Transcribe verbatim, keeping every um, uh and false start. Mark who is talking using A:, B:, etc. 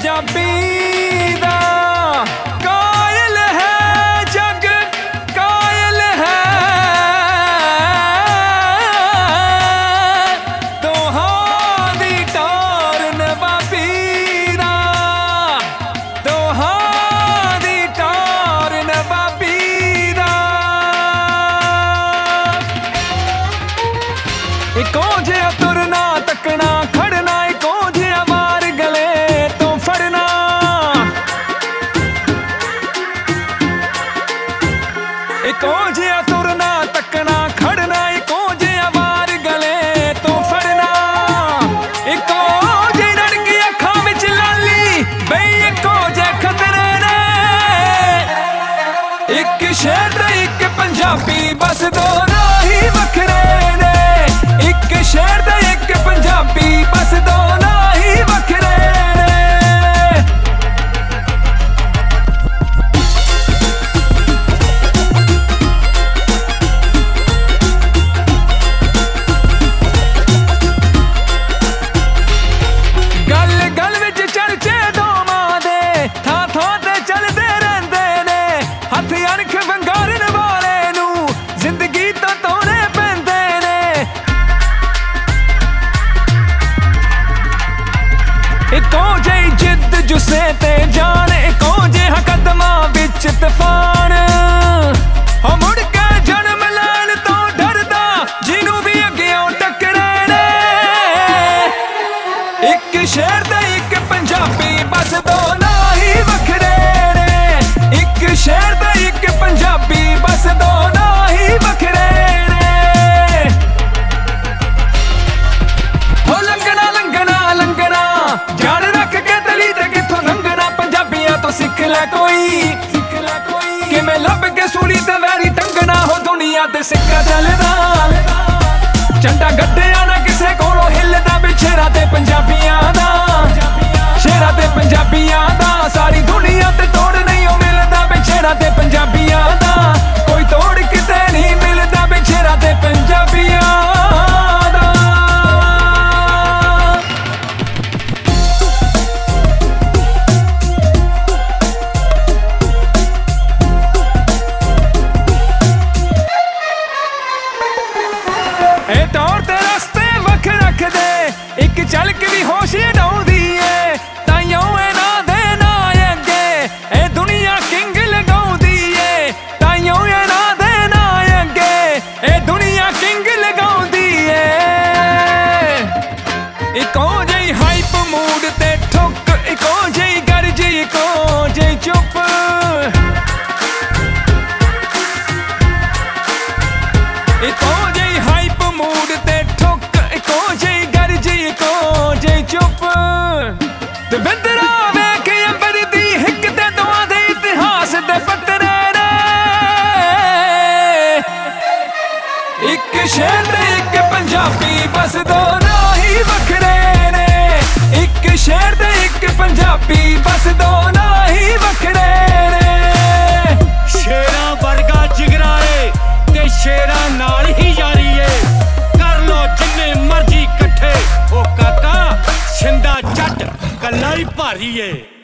A: पंजाबी दा कायल है जग कायल है दोहां दी टार नवाबी दा दोहां दी टार नवाबी दा इको जिहा तुरना तकना खड़ना इको जिहा वार गले तो फड़ना इको जिहा तुरना तकना खड़ना इको जिहा वार गले तो फड़ना इको जिही रड़की अखां विच लाली बई इको जिहे खतरे ने इक शहर ते इक पंजाबी बस दो राही वखरे ने इक शहर ते इक पंजाबी बस दो राही वखरे ने गल गल विच चर्चे दोवां दे थां थां ते चलदे रहिंदे ने हत्थ अणख वंगारन वाले नूं जिंदगी तो तोड़े पैंदे ने इको जेही जिद्द जुस्से ते जान इको जिहा कदमां विच तूफान हो मुड़ के जन्म लैण तो डरदा जिन्नू भी अग्गेओं टक्करे ने इक शहर ते इक पंजाबी बस दो राही वखरे ने इक शहर ते इक पंजाबी बस दो राही वखरे ने हो लंघना लंघना लंघना जान रख के तली ते किथों लंघना पंजाबियां तो सिख लै कोई सिख लै कोई किवें लभ के सूली ते वैरी टंगना हो दुनिया ते सिक्का चलदा झंडा गड्ढिया ना किसे कोलों हिलदा बिछेरा ते पंजाबियां दा शेरा ते पंजाबियां दा सारी दुनिया ते तोड़ नहीं ओ मिलदा बिछेरा ते पंजाबियां दा कोई तोड़ किते नहीं मिलदा बिछेरा ते पंजाबियां दा ए तौर ते रस्ते वख रख दे इक झलक भी होश डाउंदी ए ताइयों ए ना दे ना अगे ए दुनिया किंग लगाउंदी ए ताइयों ए ना दे ना अगे ए दुनिया किंग लगाउंदी ए इको जेही हाइप मूड ते ठुक इको जेही गर्ज इको जेही चुप इको जेही हाइप मूड ते ठुक इको जेही गर्ज इको जेही चुप ते विंदरा वेख अंबर दी हिक ते दोआं दे इतिहास दे पत्तरे ने इक शहर ते इक पंजाबी बस दो राही वखरे ने इक शहर ते इक पंजाबी बस दो राही वखरे ने
B: शेरां वर्गा जिगरा ए ते शेरां नाल ही यारी ए कर लो जिन्ने मर्जी इकट्ठे ओ काका छिंदा जट कल्ला ही भारी ए।